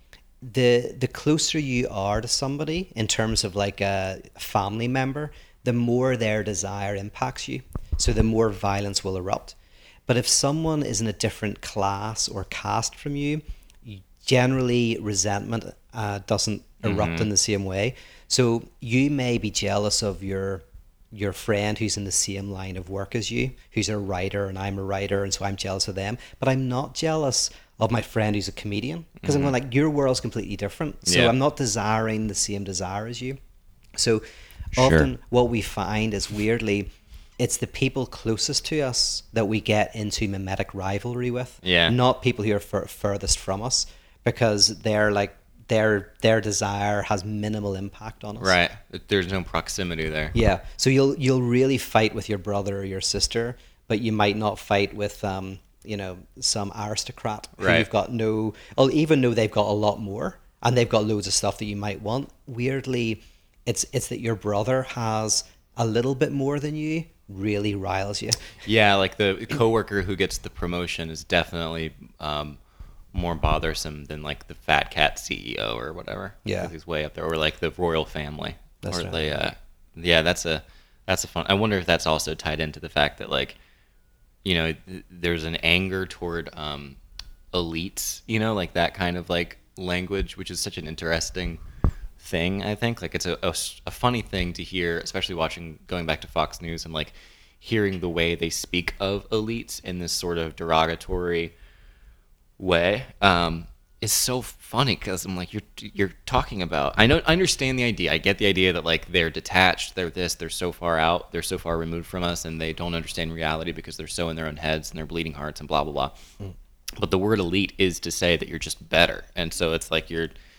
Speaker 3: the closer you are to somebody in terms of like a family member, the more their desire impacts you. So the more violence will erupt. But if someone is in a different class or caste from you, generally resentment doesn't erupt in the same way. So you may be jealous of your your friend who's in the same line of work as you, who's a writer and I'm a writer, and so I'm jealous of them. But I'm not jealous of my friend who's a comedian, because I'm going like, your world's completely different. So I'm not desiring the same desire as you. So often what we find is, weirdly, it's the people closest to us that we get into mimetic rivalry with, not people who are furthest from us, because they're like, their desire has minimal impact on us.
Speaker 2: Right. There's no proximity there.
Speaker 3: Yeah. So you'll really fight with your brother or your sister, but you might not fight with some aristocrat who you've got even though they've got a lot more and they've got loads of stuff that you might want. Weirdly, it's that your brother has a little bit more than you really riles you.
Speaker 2: Yeah, like the coworker who gets the promotion is definitely more bothersome than like the fat cat CEO or whatever. Yeah, 'cause he's way up there, or like the royal family. That's right. That's a fun. I wonder if that's also tied into the fact that, like, there's an anger toward elites, like that kind of like language, which is such an interesting thing. I think like it's a funny thing to hear, especially going back to Fox News and like hearing the way they speak of elites in this sort of derogatory way is so funny, because I'm like, you're talking about, I understand the idea, I get the idea that like they're detached, they're so far out, they're so far removed from us, and they don't understand reality because they're so in their own heads and they're bleeding hearts and blah blah blah. But the word elite is to say that you're just better, and so it's like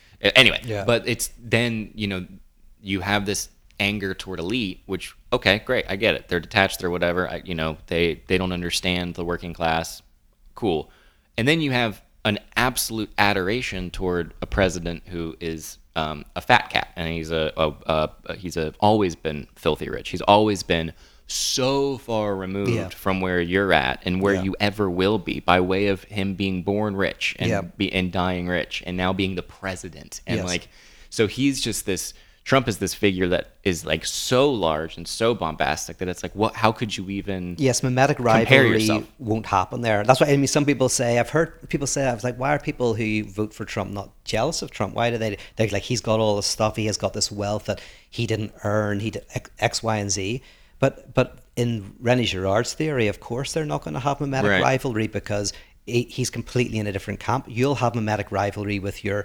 Speaker 2: but it's then you have this anger toward elite, which, okay, great, I get it, they're detached, they're whatever, they don't understand the working class, cool. And then you have an absolute adoration toward a president who is a fat cat, and he's always been filthy rich. He's always been so far removed from where you're at and where you ever will be, by way of him being born rich and dying rich, and now being the president. And like, so he's just this. Trump is this figure that is like so large and so bombastic that it's like, what? How could you even? Yes,
Speaker 3: mimetic rivalry won't happen there. That's what some people say. I've heard people say, I was like, why are people who vote for Trump not jealous of Trump? Why do they're like, he's got all this stuff, he has got this wealth that he didn't earn, he did X, Y, and Z. But in René Girard's theory, of course, they're not going to have mimetic rivalry, because he's completely in a different camp. You'll have mimetic rivalry with your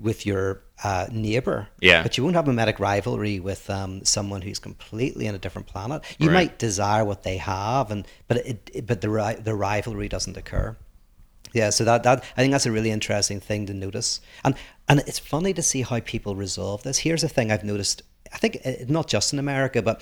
Speaker 3: neighbor, but you won't have mimetic rivalry with someone who's completely in a different planet. You might desire what they have, but the rivalry doesn't occur. Yeah, so that I think that's a really interesting thing to notice, and it's funny to see how people resolve this. Here's the thing I've noticed. I think not just in America, but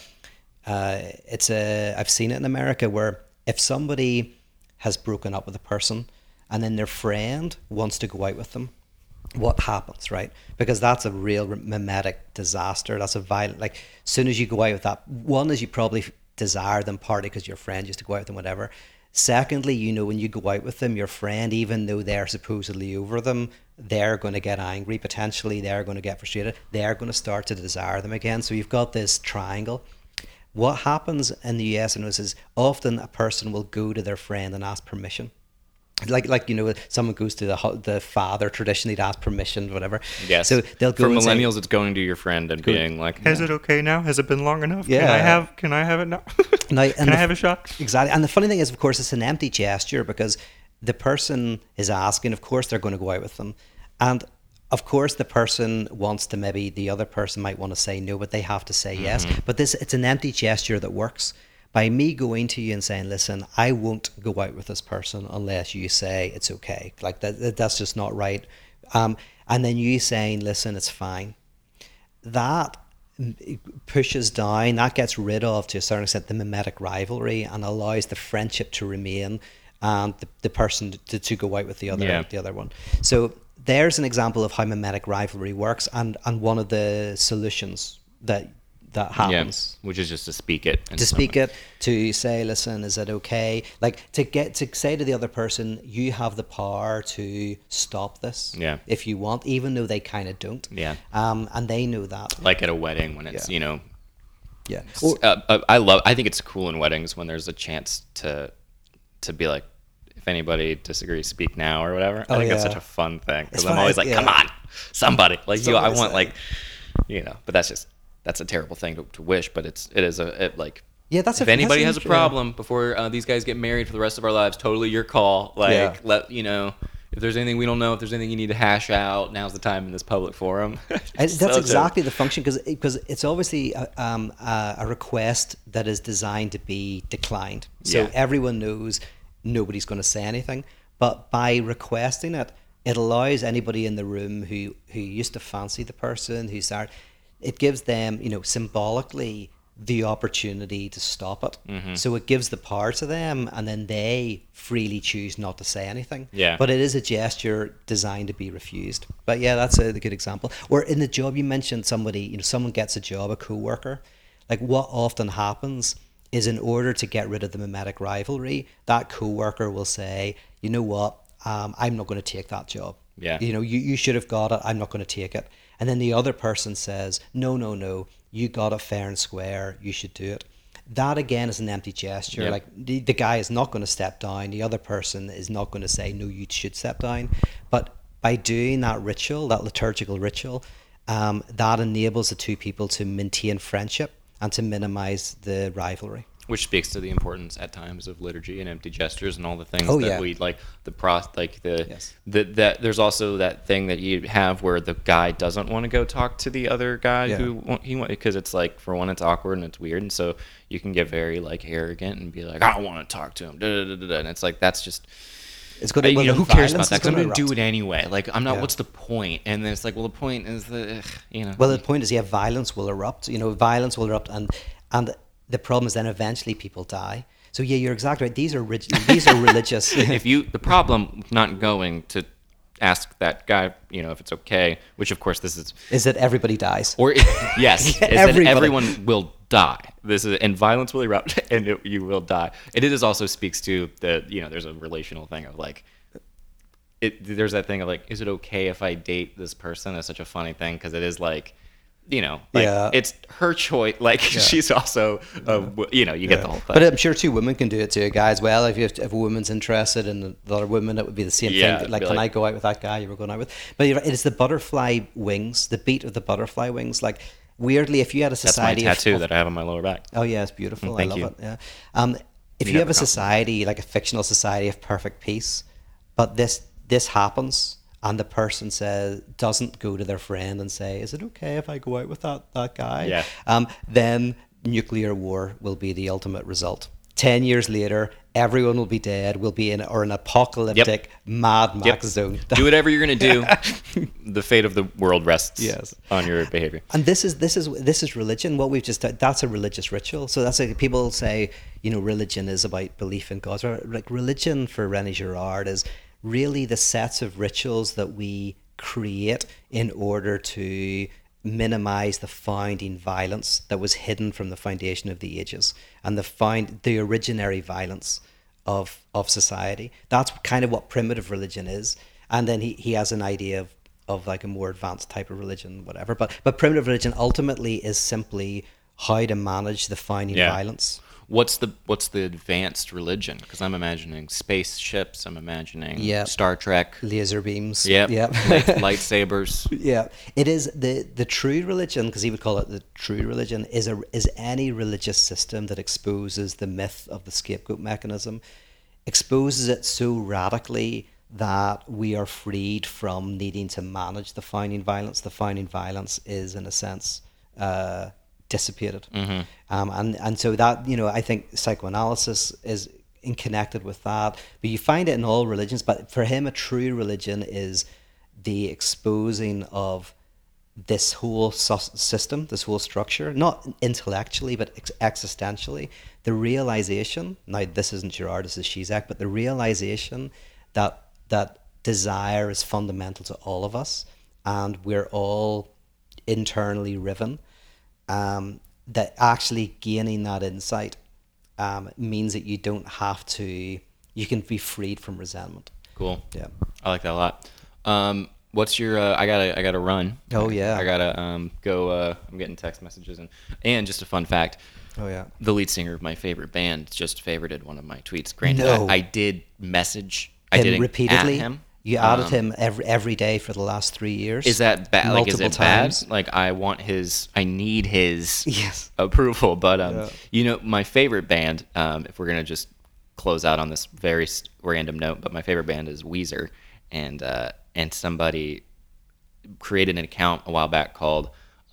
Speaker 3: I've seen it in America, where if somebody has broken up with a person and then their friend wants to go out with them, what happens, right? Because that's a real mimetic disaster. That's a violent, like, as soon as you go out with that, one is you probably desire them partly because your friend used to go out with them, whatever. Secondly, when you go out with them, your friend, even though they're supposedly over them, they're going to get angry, potentially they're going to get frustrated, they're going to start to desire them again. So you've got this triangle. What happens in the US is often a person will go to their friend and ask permission. Like someone goes to the father traditionally to ask permission, whatever.
Speaker 2: Yes. So they'll go. For millennials, it's going to your friend and being like, "Is it okay now? Has it been long enough? Yeah. Can I have it now? Can I have a shot?"
Speaker 3: Exactly. And the funny thing is, of course, it's an empty gesture, because the person is asking. Of course, they're going to go out with them, and of course, the person wants to, maybe the other person might want to say no, but they have to say yes. But it's an empty gesture that works. By me going to you and saying, listen, I won't go out with this person unless you say it's okay. Like that's just not right. And then you saying, listen, it's fine. That pushes down, that gets rid of, to a certain extent, the mimetic rivalry, and allows the friendship to remain, and the person to go out with the other one. So there's an example of how mimetic rivalry works, and one of the solutions that happens,
Speaker 2: which is just to speak it,
Speaker 3: to say, listen, is it okay, like to say to the other person, you have the power to stop this if you want, even though they kind of don't, and they know that,
Speaker 2: like at a wedding when it's I think it's cool in weddings when there's a chance to be like, if anybody disagrees, speak now or whatever. I think that's such a fun thing, because I'm always like, come on, somebody, like I want, like, but that's that's a terrible thing to wish, but it is like.
Speaker 3: Yeah, that's
Speaker 2: if anybody has a problem before these guys get married for the rest of our lives, totally your call. Like, let you know if there's anything we don't know, if there's anything you need to hash out, now's the time in this public forum.
Speaker 3: That's exactly the function, because it's obviously a request that is designed to be declined. So everyone knows nobody's going to say anything, but by requesting it, it allows anybody in the room who used to fancy the person, it gives them, symbolically, the opportunity to stop it. So it gives the power to them, and then they freely choose not to say anything. But it is a gesture designed to be refused. But yeah, that's a good example. Or in the job, you mentioned somebody, someone gets a job, a co-worker. Like, what often happens is, in order to get rid of the mimetic rivalry, that co-worker will say, you know what, I'm not going to take that job. You should have got it, I'm not going to take it. And then the other person says, no, you got it fair and square, you should do it. That again is an empty gesture. Like, the guy is not going to step down, the other person is not going to say, no, you should step down. But by doing that ritual, that liturgical ritual, that enables the two people to maintain friendship and to minimize the rivalry.
Speaker 2: Which speaks to the importance at times of liturgy and empty gestures and all the things that we like. There's also that thing that you have where the guy doesn't want to go talk to the other guy because it's like, for one, it's awkward and it's weird, and so you can get very like arrogant and be like, I want to talk to him, and it's like, that's just.
Speaker 3: It's good.
Speaker 2: Who cares about that? Because I'm going to do it anyway. Like, I'm not. What's the point? And then it's like, well, the point is
Speaker 3: Well, the point is, violence will erupt. Violence will erupt, and the problem is then eventually people die. So you're exactly right. These are religious.
Speaker 2: The problem not going to ask that guy, if it's okay, which of course this is
Speaker 3: that everybody dies.
Speaker 2: Or yes, that everyone will die. And violence will erupt, and you will die. And it also speaks to there's a relational thing of like, there's that thing of like, is it okay if I date this person? It's such a funny thing, because it is like, it's her choice. Like, she's also, you get the whole thing.
Speaker 3: But I'm sure two women can do it to a guy as well. If a woman's interested in the other woman, it would be the same thing. Like, can I go out with that guy you were going out with? But it's the butterfly wings, the beat of the butterfly wings. Like, weirdly, if you had a society,
Speaker 2: that's my tattoo that I have on my lower back.
Speaker 3: Oh yeah, it's beautiful.
Speaker 2: Thank
Speaker 3: I love
Speaker 2: you.
Speaker 3: it. Yeah. If you have a society, like a fictional society of perfect peace, but this happens, and the person doesn't go to their friend and say, is it okay if I go out with that guy? Then nuclear war will be the ultimate result. 10 years later, everyone will be dead. We'll be in an apocalyptic Mad Max zone.
Speaker 2: Do whatever you're going to do. The fate of the world rests on your behavior.
Speaker 3: And this is religion. What we've just done, that's a religious ritual. So that's like, people say, religion is about belief in God. Like, religion for René Girard is really the sets of rituals that we create in order to minimize the founding violence that was hidden from the foundation of the ages and the originary violence of society. That's kind of what primitive religion is. And then he has an idea of like a more advanced type of religion, whatever. But primitive religion ultimately is simply how to manage the founding violence.
Speaker 2: What's the advanced religion? Because I'm imagining spaceships. I'm imagining Star Trek,
Speaker 3: laser beams.
Speaker 2: Lightsabers.
Speaker 3: Yeah, it is the true religion, because he would call it the true religion. Is any religious system that exposes the myth of the scapegoat mechanism, exposes it so radically that we are freed from needing to manage the founding violence. The founding violence is, in a sense, dissipated. And so that, I think psychoanalysis is connected with that, but you find it in all religions. But for him, a true religion is the exposing of this whole system, this whole structure, not intellectually but existentially. The realization, now this isn't Girard, this is Zizek, but the realization that desire is fundamental to all of us, and we're all internally riven. That actually gaining that insight means that you don't have to, you can be freed from resentment.
Speaker 2: Cool.
Speaker 3: Yeah.
Speaker 2: I like that a lot. What's your, I gotta run.
Speaker 3: Oh yeah.
Speaker 2: I gotta go, I'm getting text messages and just a fun fact.
Speaker 3: Oh yeah.
Speaker 2: The lead singer of my favorite band just favorited one of my tweets. Granted,
Speaker 3: No.
Speaker 2: I did message,
Speaker 3: Him
Speaker 2: I didn't
Speaker 3: repeatedly?
Speaker 2: at him.
Speaker 3: You added him every day for the last 3 years.
Speaker 2: Is that bad? Like, is it
Speaker 3: times.
Speaker 2: bad? Like, I need his
Speaker 3: Yes.
Speaker 2: approval. But you know, my favorite band, if we're gonna just close out on this very random note, but my favorite band is Weezer, and somebody created an account a while back called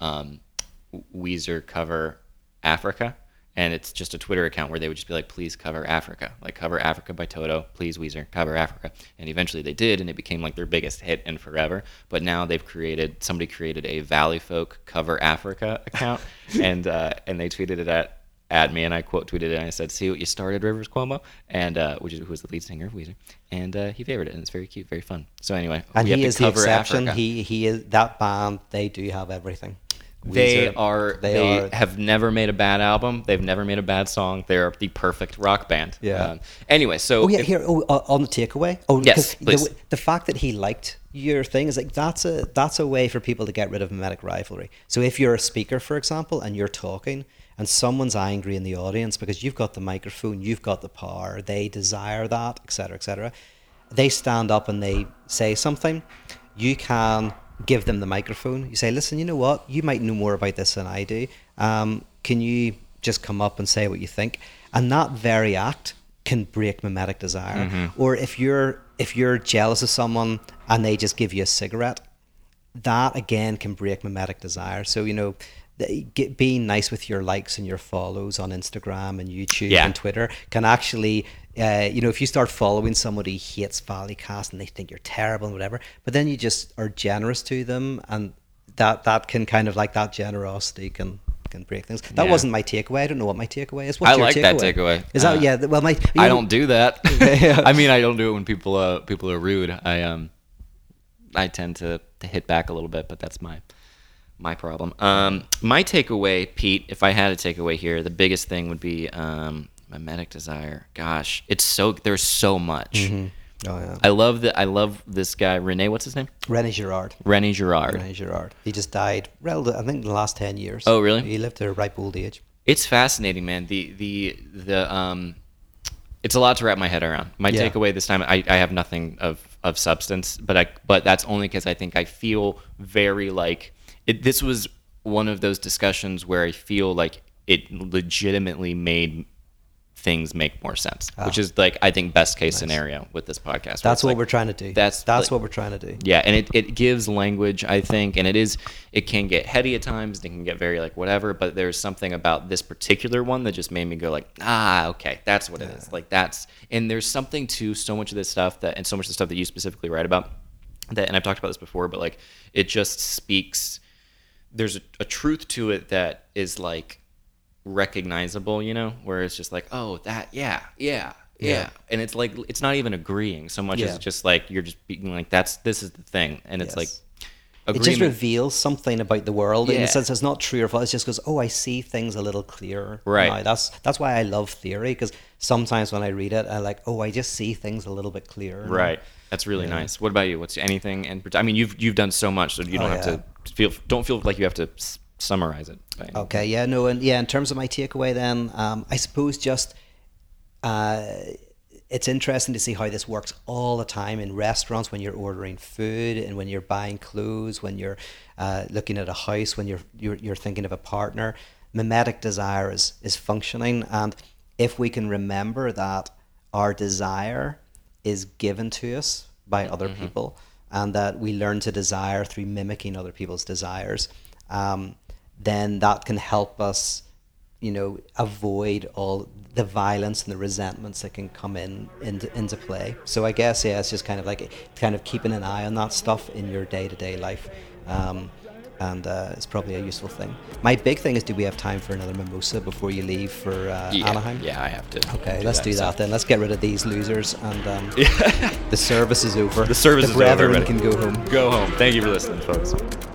Speaker 2: Weezer Cover Africa. And it's just a Twitter account where they would just be like, please cover Africa. Like, cover Africa by Toto. Please, Weezer, cover Africa. And eventually they did, and it became like their biggest hit in forever. But now somebody created a Valley Folk Cover Africa account. and they tweeted it at me, and I quote tweeted it, and I said, see what you started, Rivers Cuomo? And who was the lead singer of Weezer. And he favored it, and it's very cute, very fun. So anyway,
Speaker 3: and he is the exception.
Speaker 2: Africa.
Speaker 3: He is that band. They do have everything.
Speaker 2: They have never made a bad album. They've never made a bad song. They're the perfect rock band.
Speaker 3: Yeah.
Speaker 2: Anyway, so
Speaker 3: on the takeaway.
Speaker 2: Yes, please.
Speaker 3: The fact that he liked your thing is like that's a way for people to get rid of mimetic rivalry. So if you're a speaker, for example, and you're talking, and someone's angry in the audience because you've got the microphone, you've got the power, they desire that, etc., etc. They stand up and they say something. You can give them the microphone. You say, listen, you know what? You might know more about this than I do. Can you just come up and say what you think? And that very act can break mimetic desire. Mm-hmm. Or if you're jealous of someone and they just give you a cigarette, that again can break mimetic desire. So, you know, being nice with your likes and your follows on Instagram and YouTube and Twitter can actually, you know, if you start following somebody who hates Valleycast and they think you're terrible and whatever, but then you just are generous to them, and that can kind of, like, that generosity can break things. That wasn't my takeaway. I don't know what my takeaway is. What's your takeaway?
Speaker 2: That takeaway.
Speaker 3: Is that well,
Speaker 2: I don't do that. I mean, I don't do it when people are rude. I tend to hit back a little bit, but that's my problem. My takeaway, Pete, if I had a takeaway here, the biggest thing would be mimetic desire. Gosh, there's so much.
Speaker 3: Mm-hmm. Oh yeah.
Speaker 2: I love this guy, Rene. What's his name?
Speaker 3: René Girard.
Speaker 2: René Girard.
Speaker 3: René Girard. He just died. I think in the last 10 years.
Speaker 2: Oh really?
Speaker 3: He lived to a ripe old age.
Speaker 2: It's fascinating, man. The it's a lot to wrap my head around. My takeaway this time, I have nothing of substance, but that's only because I think I feel very like this was one of those discussions where I feel like it legitimately made things make more sense, which is, like, I think best case scenario with this podcast.
Speaker 3: That's what we're trying to do. That's what we're trying to do.
Speaker 2: Yeah, and it gives language, I think, and it can get heady at times, it can get very, like, whatever, but there's something about this particular one that just made me go, like, okay, that's what it is. Like, and there's something to so much of this stuff and so much of the stuff that you specifically write about, and I've talked about this before, but, like, it just speaks. There's a truth to it that is, like, recognizable, you know, where it's just like, oh, that, yeah, and it's like, it's not even agreeing so much as just like you're just being like, this is the thing, and it's like agreement. It
Speaker 3: just reveals something about the world in the sense it's not true or false. It just goes, oh, I see things a little clearer.
Speaker 2: Right.
Speaker 3: Now. That's why I love theory, because sometimes when I read it, I like, oh, I just see things a little bit clearer.
Speaker 2: Right. That's really nice. What about you? What's anything? And I mean, you've done so much, so you don't have to feel like you have to summarize it.
Speaker 3: Okay. Yeah. No. And in terms of my takeaway, then I suppose just it's interesting to see how this works all the time in restaurants, when you're ordering food and when you're buying clothes, when you're looking at a house, when you're thinking of a partner. Mimetic desire is functioning, and if we can remember that our desire is given to us by other people, and that we learn to desire through mimicking other people's desires, then that can help us, you know, avoid all the violence and the resentments that can come into play. So I guess, it's just kind of like keeping an eye on that stuff in your day-to-day life. And it's probably a useful thing. My big thing is, do we have time for another mimosa before you leave for Anaheim?
Speaker 2: Yeah, I have to.
Speaker 3: Okay, let's do that then. Let's get rid of these losers, and the service is over.
Speaker 2: The service is over.
Speaker 3: The brethren can go home.
Speaker 2: Go home. Thank you for listening, folks.